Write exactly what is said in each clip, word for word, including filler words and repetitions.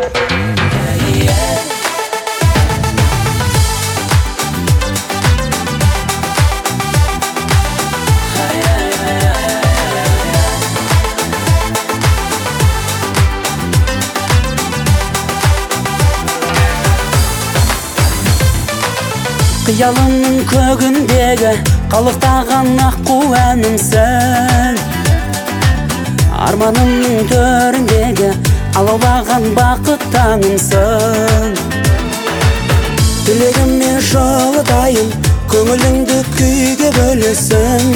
Қиялымның көгіндегі қалықтаған аққу әнімсің. Арманымның төріндегі алаулаған бақыт таңымсың. Тілегіммен жылытайын, көңіліңді күйге бөлесің.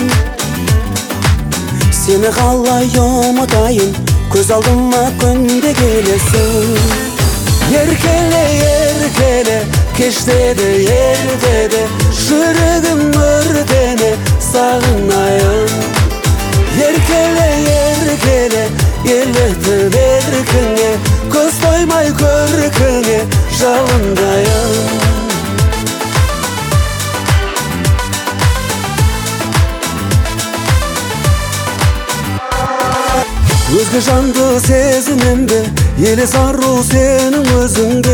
Сені қалай ұмытайын, көз алдыма күнде келесің. Еркеле, еркеле, кештеді, ертеді, жүрегім өртене сағынайын. Еркеле, еркеле, елітіп еркіңе, көз тоймай көркіңе жалындайын. Өзге жанды сезінемді, елес ару сенің өзіңде.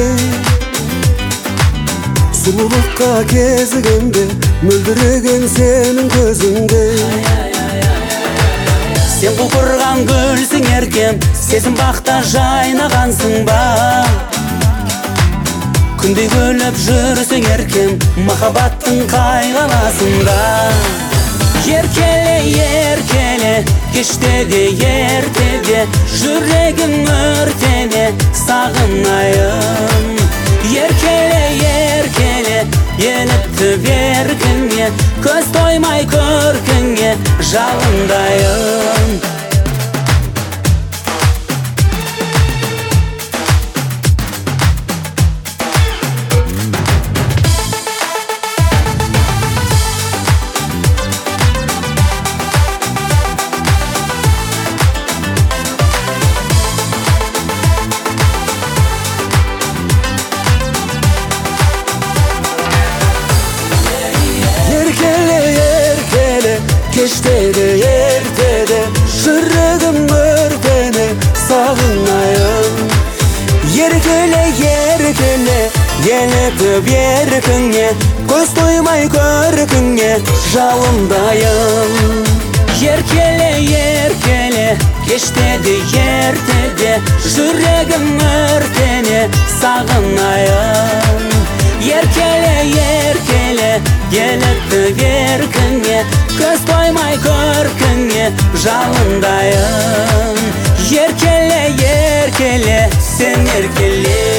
Сұлулыққа кезігемді, мөлдіреген сенің көзіңде. Сен құлпырған гүлсің еркем, сезім бақта жайнағансың ба. Күндей күліп жүрсің еркем, махаббаттың қайғыласында. Еркеле, еркеле, кештеде, ертеде, жүрегім өртене сағынайын. Еркеле, еркеле, елітіп еркіңе, көз тоймай көркіңе жалындайын. Кештеді, ертеді, жүрегім өртене сағынайын. Еркеле, еркеле, елітіп еркіңе, көз тоймай көркіңе жалындайын. Еркеле, еркеле, кештеді, ертеді, жүрегім өртене сағынайын. Еркеле, еркеле, елітіп еркіңе, көз тоймай көркіңе жалындайын. Еркеле, еркеле, сен еркеле.